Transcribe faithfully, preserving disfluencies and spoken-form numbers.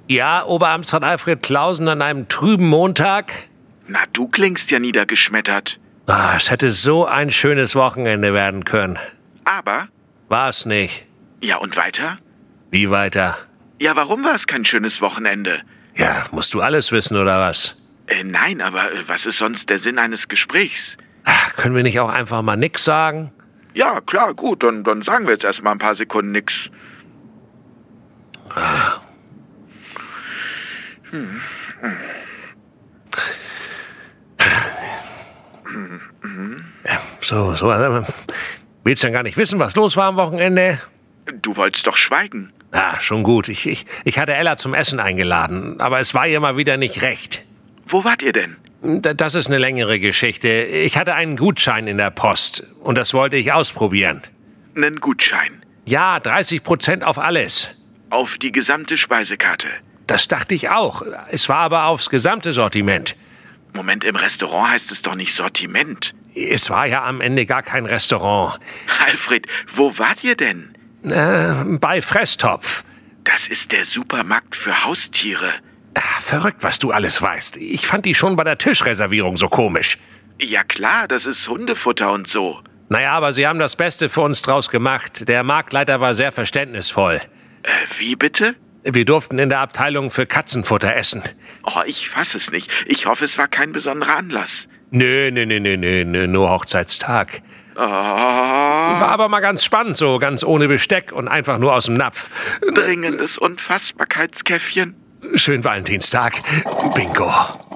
Ja, Oberamtsrat Alfred Clausen an einem trüben Montag? Na, du klingst ja niedergeschmettert. Ah, es hätte so ein schönes Wochenende werden können. Aber? War es nicht. Ja, und weiter? Wie weiter? Ja, warum war es kein schönes Wochenende? Ja, musst du alles wissen, oder was? Äh, nein, aber äh, was ist sonst der Sinn eines Gesprächs? Ach, können wir nicht auch einfach mal nix sagen? Ja, klar, gut, dann, dann sagen wir jetzt erst mal ein paar Sekunden nix. Ah. Hm. Hm. Hm. Hm. So, so, also, willst du denn gar nicht wissen, was los war am Wochenende? Du wolltest doch schweigen. Ah, schon gut. Ich, ich, ich hatte Ella zum Essen eingeladen, aber es war ihr mal wieder nicht recht. Wo wart ihr denn? Das ist eine längere Geschichte. Ich hatte einen Gutschein in der Post und das wollte ich ausprobieren. Nen Gutschein? Ja, dreißig Prozent auf alles. Auf die gesamte Speisekarte? Das dachte ich auch. Es war aber aufs gesamte Sortiment. Moment, im Restaurant heißt es doch nicht Sortiment. Es war ja am Ende gar kein Restaurant. Alfred, wo wart ihr denn? Äh, bei Fresstopf. Das ist der Supermarkt für Haustiere. Ah, verrückt, was du alles weißt. Ich fand die schon bei der Tischreservierung so komisch. Ja klar, das ist Hundefutter und so. Naja, aber sie haben das Beste für uns draus gemacht. Der Marktleiter war sehr verständnisvoll. Äh, wie bitte? Wir durften in der Abteilung für Katzenfutter essen. Oh, ich fass es nicht. Ich hoffe, es war kein besonderer Anlass. Nö, nö, nö, nö, nö, nö, nur Hochzeitstag. Oh. War aber mal ganz spannend, so ganz ohne Besteck und einfach nur aus dem Napf. Dringendes Unfassbarkeitskäffchen. Schönen Valentinstag. Bingo.